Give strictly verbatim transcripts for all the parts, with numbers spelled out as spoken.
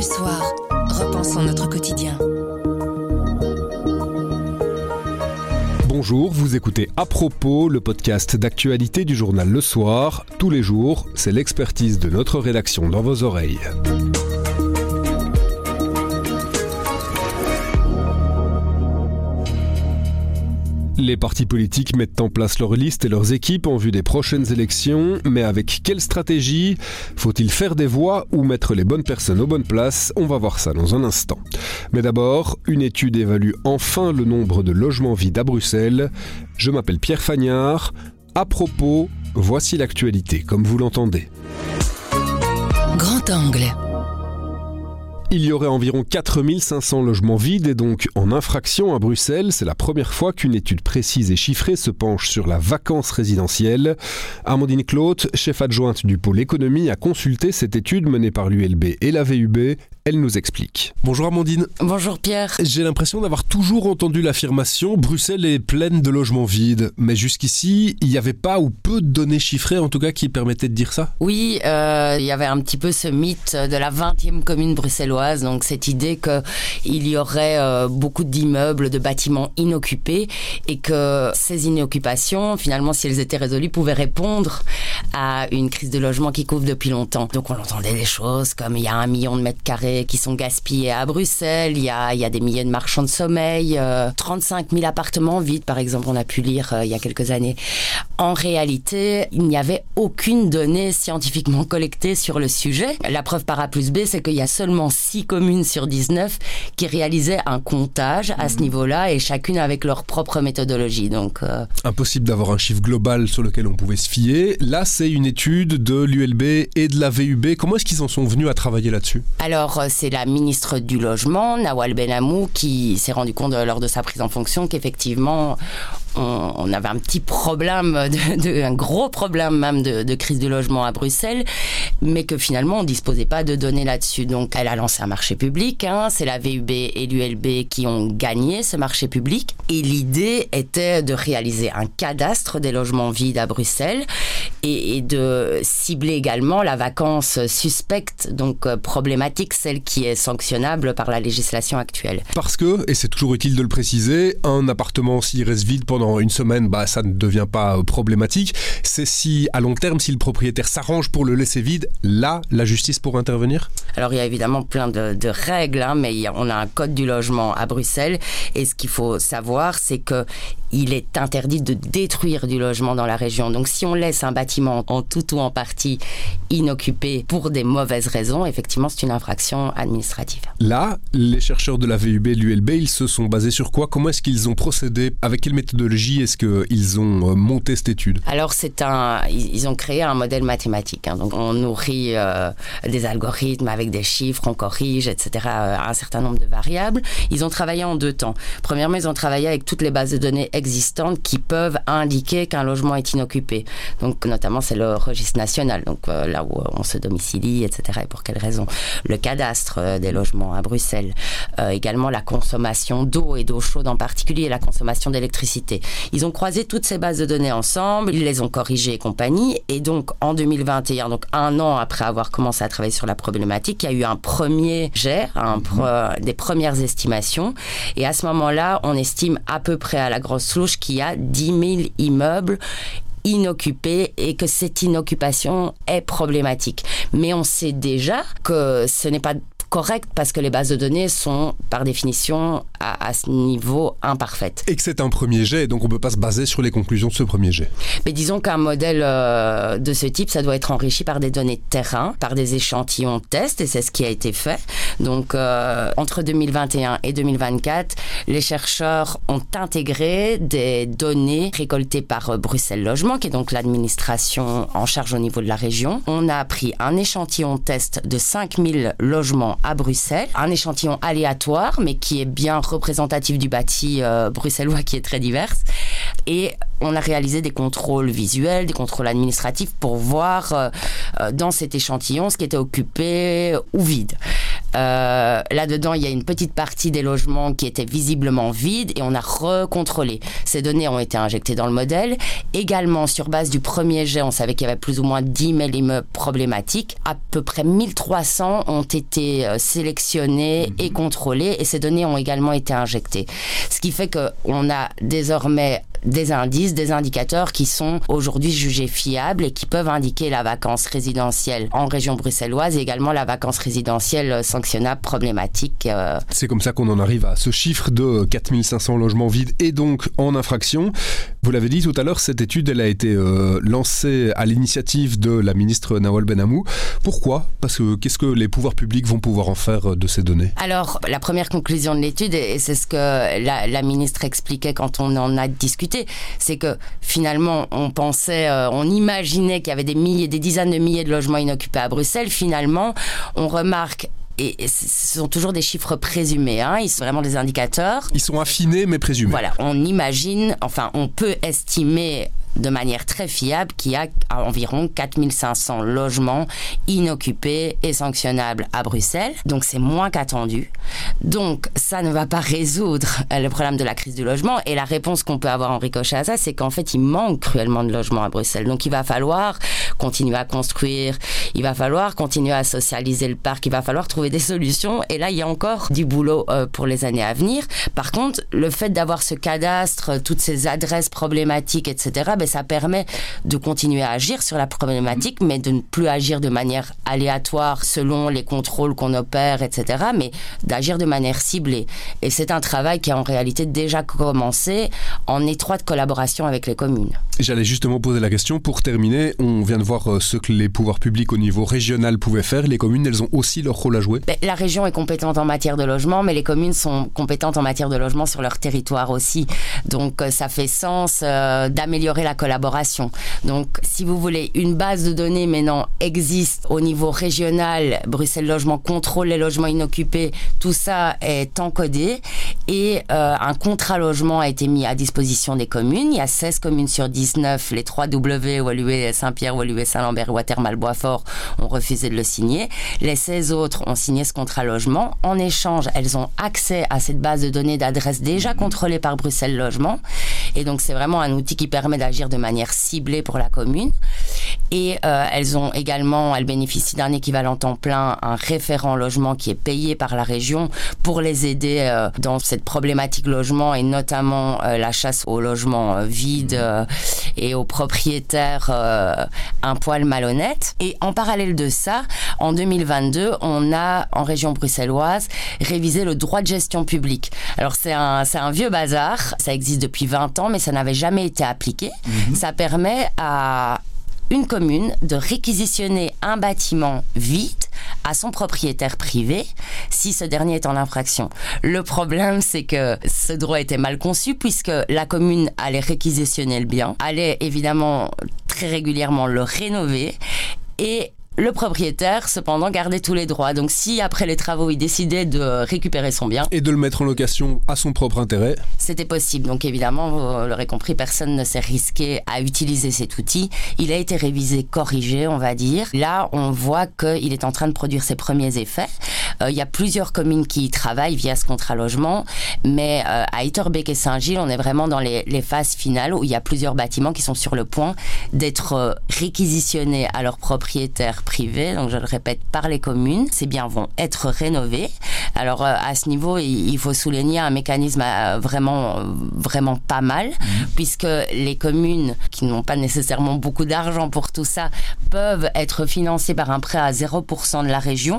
Soir, repensons notre quotidien. Bonjour, vous écoutez À propos, le podcast d'actualité du journal Le Soir. Tous les jours, c'est l'expertise de notre rédaction dans vos oreilles. Les partis politiques mettent en place leurs listes et leurs équipes en vue des prochaines élections, mais avec quelle stratégie ? Faut-il faire des voix ou mettre les bonnes personnes aux bonnes places ? On va voir ça dans un instant. Mais d'abord, une étude évalue enfin le nombre de logements vides à Bruxelles. Je m'appelle Pierre Fagnard. À propos, voici l'actualité, comme vous l'entendez. Grand angle. Il y aurait environ quatre mille cinq cents logements vides et donc en infraction à Bruxelles. C'est la première fois qu'une étude précise et chiffrée se penche sur la vacance résidentielle. Amandine Claude, chef adjointe du pôle économie, a consulté cette étude menée par l'U L B et la V U B. Elle nous explique. Bonjour Amandine. Bonjour Pierre. J'ai l'impression d'avoir toujours entendu l'affirmation « Bruxelles est pleine de logements vides ». Mais jusqu'ici, il n'y avait pas ou peu de données chiffrées en tout cas qui permettaient de dire ça ? Oui, euh, il y avait un petit peu ce mythe de la vingtième commune bruxelloise, donc cette idée qu'il y aurait euh, beaucoup d'immeubles, de bâtiments inoccupés et que ces inoccupations, finalement, si elles étaient résolues, pouvaient répondre à une crise de logement qui couvre depuis longtemps. Donc on entendait des choses comme il y a un million de mètres carrés qui sont gaspillés à Bruxelles, il y a, il y a des milliers de marchands de sommeil, euh, trente-cinq mille appartements vides par exemple, on a pu lire euh, il y a quelques années. En réalité, il n'y avait aucune donnée scientifiquement collectée sur le sujet. La preuve par A plus B, c'est qu'il y a seulement six communes sur dix-neuf qui réalisaient un comptage à ce niveau-là et chacune avec leur propre méthodologie. Donc, euh... impossible d'avoir un chiffre global sur lequel on pouvait se fier. Là, c'est une étude de l'U L B et de la V U B. Comment est-ce qu'ils en sont venus à travailler là-dessus ? Alors, c'est la ministre du Logement, Nawal Benamou, qui s'est rendu compte lors de sa prise en fonction qu'effectivement, on, on avait un petit problème, de, de, un gros problème même de, de crise du logement à Bruxelles, mais que finalement, on ne disposait pas de données là-dessus. Donc, elle a lancé un marché public. Hein, c'est la V U B et l'U L B qui ont gagné ce marché public. Et l'idée était de réaliser un cadastre des logements vides à Bruxelles et, et de cibler également la vacance suspecte, donc euh, problématique, celle qui est sanctionnable par la législation actuelle. Parce que, et c'est toujours utile de le préciser, un appartement s'il reste vide pendant une semaine, bah, ça ne devient pas problématique. C'est si, à long terme, si le propriétaire s'arrange pour le laisser vide, là, la justice pourra intervenir ? Alors, il y a évidemment plein de, de règles, hein, mais il y a, on a un code du logement à Bruxelles et ce qu'il faut savoir, c'est que il est interdit de détruire du logement dans la région. Donc, si on laisse un bâtiment en tout ou en partie inoccupé pour des mauvaises raisons, effectivement, c'est une infraction administrative. Là, les chercheurs de la V U B et de l'U L B, ils se sont basés sur quoi ? Comment est-ce qu'ils ont procédé ? Avec quelle méthodologie est-ce qu'ils ont monté cette étude ? Alors, c'est un, ils ont créé un modèle mathématique. Hein. Donc, on nourrit euh, des algorithmes avec des chiffres, on corrige, et cetera, un certain nombre de variables. Ils ont travaillé en deux temps. Premièrement, ils ont travaillé avec toutes les bases de données existantes qui peuvent indiquer qu'un logement est inoccupé. Donc, notamment, c'est le registre national, donc euh, là où on se domicilie, et cetera. Et pour quelles raisons ? Le cadastre euh, des logements à Bruxelles. Euh, également, la consommation d'eau et d'eau chaude en particulier, et la consommation d'électricité. Ils ont croisé toutes ces bases de données ensemble, ils les ont corrigées et compagnie. Et donc, en deux mille vingt et un, donc un an après avoir commencé à travailler sur la problématique, il y a eu un premier jet, un pro, des premières estimations. Et à ce moment-là, on estime à peu près à la grosse louche qu'il y a dix mille immeubles inoccupés et que cette inoccupation est problématique. Mais on sait déjà que ce n'est pas correct parce que les bases de données sont par définition à, à ce niveau imparfaites. Et que c'est un premier jet, donc on ne peut pas se baser sur les conclusions de ce premier jet. Mais disons qu'un modèle euh, de ce type, ça doit être enrichi par des données de terrain, par des échantillons de tests, et c'est ce qui a été fait. Donc euh, entre deux mille vingt et un et deux mille vingt-quatre, les chercheurs ont intégré des données récoltées par euh, Bruxelles Logement, qui est donc l'administration en charge au niveau de la région. On a pris un échantillon de test de cinq mille logements à Bruxelles, un échantillon aléatoire, mais qui est bien représentatif du bâti euh, bruxellois qui est très divers. Et on a réalisé des contrôles visuels, des contrôles administratifs pour voir euh, dans cet échantillon ce qui était occupé ou vide. Euh, là-dedans, il y a une petite partie des logements qui étaient visiblement vides et on a recontrôlé. Ces données ont été injectées dans le modèle. Également, sur base du premier jet, on savait qu'il y avait plus ou moins dix mille immeubles problématiques. À peu près mille trois cents ont été sélectionnés mmh. et contrôlés et ces données ont également été injectées. Ce qui fait qu'on a désormais des indices, des indicateurs qui sont aujourd'hui jugés fiables et qui peuvent indiquer la vacance résidentielle en région bruxelloise et également la vacance résidentielle sanctionnable problématique. Euh... C'est comme ça qu'on en arrive à ce chiffre de quatre mille cinq cents logements vides et donc en infraction. Vous l'avez dit tout à l'heure, cette étude elle a été euh, lancée à l'initiative de la ministre Nawal Benhamou. Pourquoi ? Parce que qu'est-ce que les pouvoirs publics vont pouvoir en faire de ces données ? Alors, la première conclusion de l'étude, et c'est ce que la, la ministre expliquait quand on en a discuté, c'est que finalement on pensait, euh, on imaginait qu'il y avait des milliers, des dizaines de milliers de logements inoccupés à Bruxelles. Finalement, on remarque, et ce sont toujours des chiffres présumés, hein, ils sont vraiment des indicateurs. Ils sont affinés mais présumés. Voilà, on imagine, enfin on peut estimer de manière très fiable qu'il y a environ quatre mille cinq cents logements inoccupés et sanctionnables à Bruxelles. Donc c'est moins qu'attendu. Donc ça ne va pas résoudre le problème de la crise du logement. Et la réponse qu'on peut avoir en ricochet à ça, c'est qu'en fait il manque cruellement de logements à Bruxelles. Donc il va falloir continuer à construire, il va falloir continuer à socialiser le parc, il va falloir trouver des solutions. Et là il y a encore du boulot euh, pour les années à venir. Par contre, le fait d'avoir ce cadastre, toutes ces adresses problématiques, et cetera, ben, ça permet de continuer à agir sur la problématique, mais de ne plus agir de manière aléatoire selon les contrôles qu'on opère, et cetera, mais d'agir de manière ciblée. Et c'est un travail qui a en réalité déjà commencé en étroite collaboration avec les communes. J'allais justement poser la question. Pour terminer, on vient de voir ce que les pouvoirs publics au niveau régional pouvaient faire. Les communes, elles ont aussi leur rôle à jouer. Ben, la région est compétente en matière de logement, mais les communes sont compétentes en matière de logement sur leur territoire aussi. Donc ça fait sens euh, d'améliorer la collaboration. Donc, si vous voulez, une base de données maintenant existe au niveau régional. Bruxelles Logement contrôle les logements inoccupés. Tout ça est encodé et euh, un contrat logement a été mis à disposition des communes. Il y a seize communes sur dix-neuf, les trois W, Woluwe, Saint-Pierre, Woluwe, Saint-Lambert, Watermal, Boisfort, ont refusé de le signer. Les seize autres ont signé ce contrat logement. En échange, elles ont accès à cette base de données d'adresses déjà contrôlée par Bruxelles Logement. Et donc, c'est vraiment un outil qui permet d'agir de manière ciblée pour la commune. Et euh, elles ont également, elles bénéficient d'un équivalent temps plein, un référent logement qui est payé par la région pour les aider euh, dans cette problématique logement et notamment euh, la chasse aux logements euh, vides euh, et aux propriétaires euh, un poil malhonnêtes. Et en parallèle de ça, en deux mille vingt-deux, on a en région bruxelloise révisé le droit de gestion publique. Alors c'est un, c'est un vieux bazar, ça existe depuis vingt ans, mais ça n'avait jamais été appliqué. Mmh. Ça permet à une commune de réquisitionner un bâtiment vide à son propriétaire privé si ce dernier est en infraction. Le problème, c'est que ce droit était mal conçu puisque la commune allait réquisitionner le bien, allait évidemment très régulièrement le rénover et le propriétaire, cependant, gardait tous les droits. Donc, si après les travaux, il décidait de récupérer son bien... Et de le mettre en location à son propre intérêt. C'était possible. Donc, évidemment, vous l'aurez compris, personne ne s'est risqué à utiliser cet outil. Il a été révisé, corrigé, on va dire. Là, on voit qu'il est en train de produire ses premiers effets. Euh, il y a plusieurs communes qui y travaillent via ce contrat logement. Mais euh, à Etterbeek et Saint-Gilles, on est vraiment dans les, les phases finales où il y a plusieurs bâtiments qui sont sur le point d'être euh, réquisitionnés à leurs propriétaires privés, donc je le répète, par les communes. Ces biens vont être rénovés. Alors euh, à ce niveau, il, il faut souligner un mécanisme euh, vraiment, euh, vraiment pas mal, mmh. puisque les communes qui n'ont pas nécessairement beaucoup d'argent pour tout ça peuvent être financées par un prêt à zéro pour cent de la région.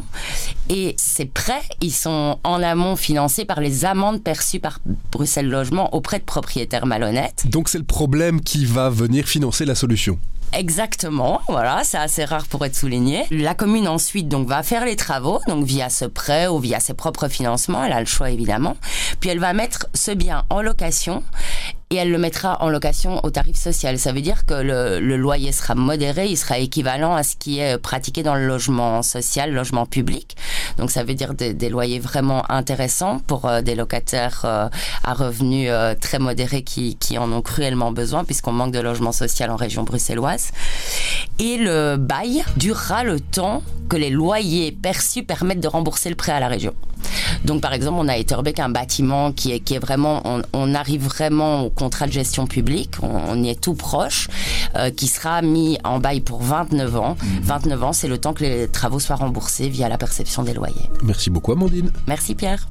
Et ces prêts, ils sont en amont financés par les amendes perçues par Bruxelles Logement auprès de propriétaires malhonnêtes. Donc c'est le problème qui va venir financer la solution. Exactement, voilà, c'est assez rare pour être souligné. La commune ensuite donc va faire les travaux, donc via ce prêt ou via ses propres financements, elle a le choix évidemment. Puis elle va mettre ce bien en location et elle le mettra en location au tarif social. Ça veut dire que le, le loyer sera modéré, il sera équivalent à ce qui est pratiqué dans le logement social, le logement public. Donc ça veut dire des, des loyers vraiment intéressants pour euh, des locataires euh, à revenus euh, très modérés qui, qui en ont cruellement besoin puisqu'on manque de logement social en région bruxelloise. Et le bail durera le temps que les loyers perçus permettent de rembourser le prêt à la région. Donc, par exemple, on a à Etterbeek un bâtiment qui est, qui est vraiment, on, on arrive vraiment au contrat de gestion publique, on, on y est tout proche, euh, qui sera mis en bail pour vingt-neuf ans. Mmh. vingt-neuf ans, c'est le temps que les travaux soient remboursés via la perception des loyers. Merci beaucoup, Amandine. Merci, Pierre.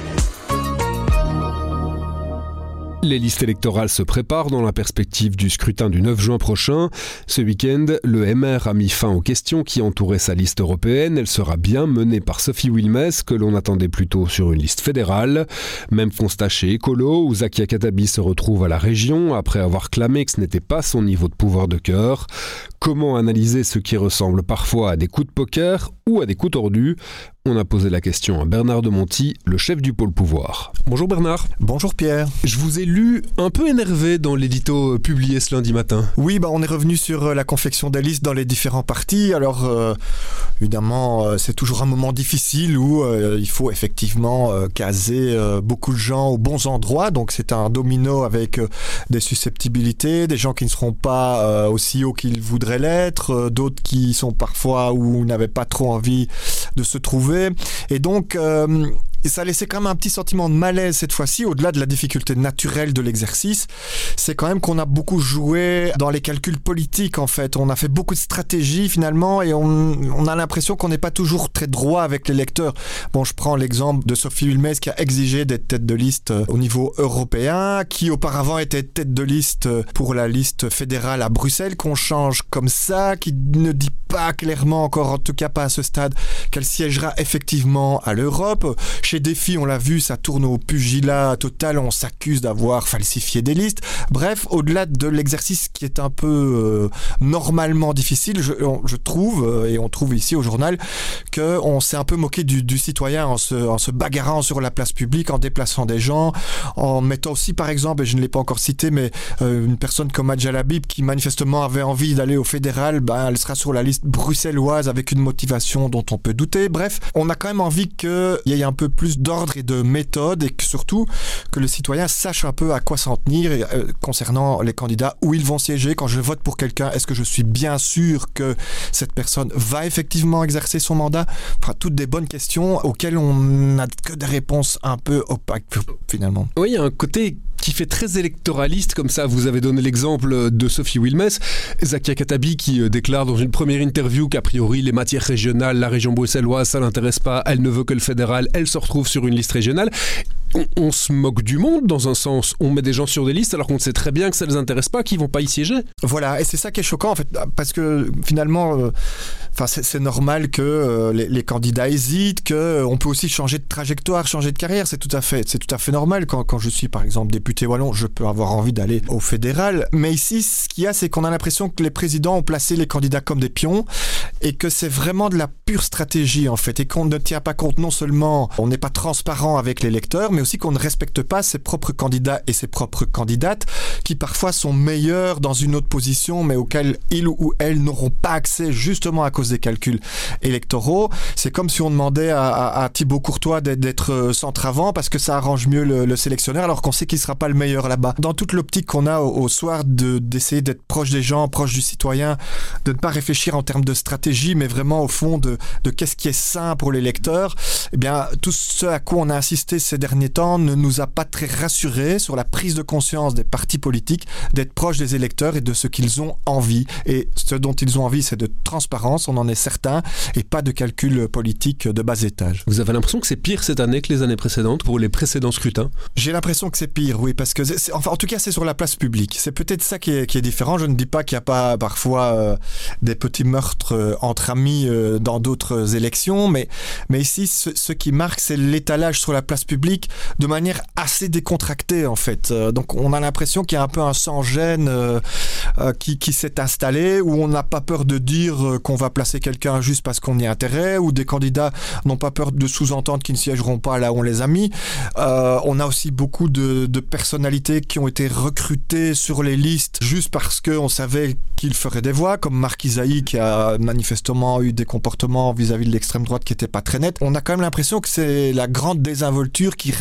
Les listes électorales se préparent dans la perspective du scrutin du neuf juin prochain. Ce week-end, le M R a mis fin aux questions qui entouraient sa liste européenne. Elle sera bien menée par Sophie Wilmès, que l'on attendait plutôt sur une liste fédérale. Même constat chez Écolo, où Zakia Katabi se retrouve à la région, après avoir clamé que ce n'était pas son niveau de pouvoir de cœur. Comment analyser ce qui ressemble parfois à des coups de poker ou à des coups tordus ? On a posé la question à Bernard de Monti, le chef du pôle pouvoir. Bonjour Bernard. Bonjour Pierre. Je vous ai lu un peu énervé dans l'édito publié ce lundi matin. Oui, bah on est revenu sur la confection des listes dans les différents partis. Alors euh, évidemment, euh, c'est toujours un moment difficile où euh, il faut effectivement euh, caser euh, beaucoup de gens aux bons endroits. Donc c'est un domino avec euh, des susceptibilités, des gens qui ne seront pas euh, aussi hauts qu'ils voudraient l'être, euh, d'autres qui sont parfois où n'avaient pas trop envie de se trouver. Et donc, euh, ça a laissé quand même un petit sentiment de malaise cette fois-ci, au-delà de la difficulté naturelle de l'exercice. C'est quand même qu'on a beaucoup joué dans les calculs politiques, en fait. On a fait beaucoup de stratégies, finalement, et on, on a l'impression qu'on n'est pas toujours très droit avec les lecteurs. Bon, je prends l'exemple de Sophie Wilmès, qui a exigé d'être tête de liste au niveau européen, qui auparavant était tête de liste pour la liste fédérale à Bruxelles, qu'on change comme ça, qui ne dit pas clairement encore, en tout cas pas à ce stade, qu'elle siégera effectivement à l'Europe. Chez Défi, on l'a vu, ça tourne au pugilat total, on s'accuse d'avoir falsifié des listes. Bref, au-delà de l'exercice qui est un peu euh, normalement difficile, je, on, je trouve, euh, et on trouve ici au journal, qu'on s'est un peu moqué du, du citoyen en se, en se bagarrant sur la place publique, en déplaçant des gens, en mettant aussi par exemple, et je ne l'ai pas encore cité, mais euh, une personne comme Adja Labib qui manifestement avait envie d'aller au fédéral, ben, elle sera sur la liste bruxelloise avec une motivation dont on peut douter. Bref, on a quand même envie qu'il y ait un peu plus d'ordre et de méthode et que surtout que le citoyen sache un peu à quoi s'en tenir et, euh, concernant les candidats, où ils vont siéger. Quand je vote pour quelqu'un, est-ce que je suis bien sûr que cette personne va effectivement exercer son mandat ? Enfin, toutes des bonnes questions auxquelles on n'a que des réponses un peu opaques finalement. Oui, il y a un côté qui fait très électoraliste comme ça. Vous avez donné l'exemple de Sophie Wilmès, Zakia Katabi qui déclare dans une première interview qu'a priori les matières régionales, la région bruxelloise, ça l'intéresse pas, elle ne veut que le fédéral, elle se retrouve sur une liste régionale. On, on se moque du monde dans un sens, on met des gens sur des listes alors qu'on sait très bien que ça ne les intéresse pas, qu'ils vont pas y siéger. Voilà, et c'est ça qui est choquant en fait, parce que finalement, euh, enfin, c'est, c'est normal que euh, les, les candidats hésitent, qu'on euh, peut aussi changer de trajectoire, changer de carrière, c'est tout à fait, c'est tout à fait normal. Quand, quand je suis par exemple député wallon, je peux avoir envie d'aller au fédéral, mais ici ce qu'il y a, c'est qu'on a l'impression que les présidents ont placé les candidats comme des pions et que c'est vraiment de la pure stratégie en fait, et qu'on ne tient pas compte, non seulement on n'est pas transparent avec les lecteurs, mais aussi qu'on ne respecte pas ses propres candidats et ses propres candidates qui parfois sont meilleurs dans une autre position mais auxquelles ils ou elles n'auront pas accès justement à cause des calculs électoraux. C'est comme si on demandait à, à, à Thibaut Courtois d'être, d'être centre-avant parce que ça arrange mieux le, le sélectionneur alors qu'on sait qu'il ne sera pas le meilleur là-bas. Dans toute l'optique qu'on a au, au soir de, d'essayer d'être proche des gens, proche du citoyen, de ne pas réfléchir en termes de stratégie mais vraiment au fond de, de qu'est-ce qui est sain pour les lecteurs, eh bien tout ce à quoi on a insisté ces derniers temps ne nous a pas très rassurés sur la prise de conscience des partis politiques d'être proches des électeurs et de ce qu'ils ont envie. Et ce dont ils ont envie, c'est de transparence, on en est certain, et pas de calcul politique de bas étage. Vous avez l'impression que c'est pire cette année que les années précédentes pour les précédents scrutins ? J'ai l'impression que c'est pire, oui, parce que c'est, c'est, enfin, en tout cas, c'est sur la place publique. C'est peut-être ça qui est, qui est différent. Je ne dis pas qu'il n'y a pas parfois euh, des petits meurtres euh, entre amis euh, dans d'autres élections, mais, mais ici, ce, ce qui marque, c'est l'étalage sur la place publique de manière assez décontractée en fait. Euh, donc on a l'impression qu'il y a un peu un sans-gêne euh, euh, qui, qui s'est installé, où on n'a pas peur de dire euh, qu'on va placer quelqu'un juste parce qu'on y a intérêt, où des candidats n'ont pas peur de sous-entendre qu'ils ne siégeront pas là où on les a mis. Euh, on a aussi beaucoup de, de personnalités qui ont été recrutées sur les listes juste parce qu'on savait qu'ils feraient des voix, comme Marc Isaïe qui a manifestement eu des comportements vis-à-vis de l'extrême droite qui n'étaient pas très nets. On a quand même l'impression que c'est la grande désinvolture qui règne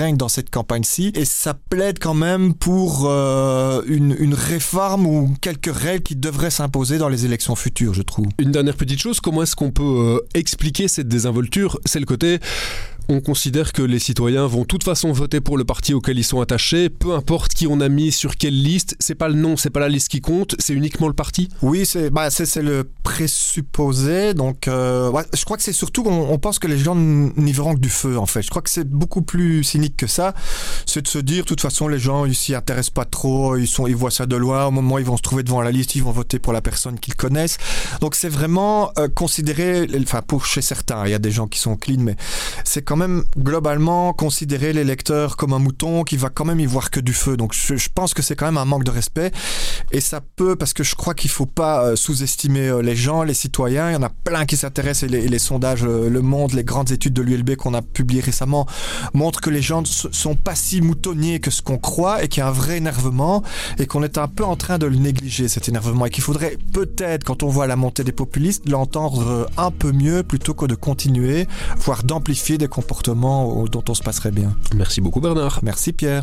gagne dans cette campagne-ci. Et ça plaide quand même pour euh, une, une réforme ou quelques règles qui devraient s'imposer dans les élections futures, je trouve. Une dernière petite chose, comment est-ce qu'on peut euh, expliquer cette désinvolture ? C'est le côté... On considère que les citoyens vont de toute façon voter pour le parti auquel ils sont attachés, peu importe qui on a mis sur quelle liste, c'est pas le nom, c'est pas la liste qui compte, c'est uniquement le parti. Oui, c'est, bah, c'est, c'est le présupposé, donc euh, ouais, je crois que c'est surtout, on, on pense que les gens n'y verront que du feu en fait. Je crois que c'est beaucoup plus cynique que ça, c'est de se dire, de toute façon les gens ils s'y intéressent pas trop, ils, sont, ils voient ça de loin, au moment où ils vont se trouver devant la liste, ils vont voter pour la personne qu'ils connaissent. Donc c'est vraiment euh, considéré, enfin pour chez certains, il y a des gens qui sont clean, mais c'est quand même globalement considérer l'électeur comme un mouton qui va quand même y voir que du feu. Donc je, je pense que c'est quand même un manque de respect et ça peut, parce que je crois qu'il faut pas euh, sous-estimer euh, les gens, les citoyens. Il y en a plein qui s'intéressent et les, et les sondages euh, Le Monde, les grandes études de l'U L B qu'on a publiées récemment montrent que les gens ne sont pas si moutonniers que ce qu'on croit et qu'il y a un vrai énervement et qu'on est un peu en train de le négliger, cet énervement, et qu'il faudrait peut-être, quand on voit la montée des populistes, l'entendre un peu mieux plutôt que de continuer, voire d'amplifier des comportements dont on se passerait bien. Merci beaucoup Bernard. Merci Pierre.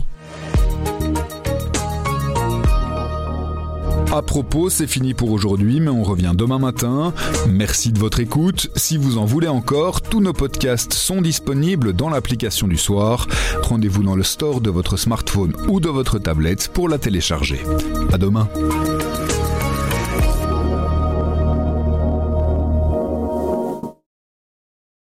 À propos, c'est fini pour aujourd'hui, mais on revient demain matin. Merci de votre écoute. Si vous en voulez encore, tous nos podcasts sont disponibles dans l'application du soir. Rendez-vous dans le store de votre smartphone ou de votre tablette pour la télécharger. À demain.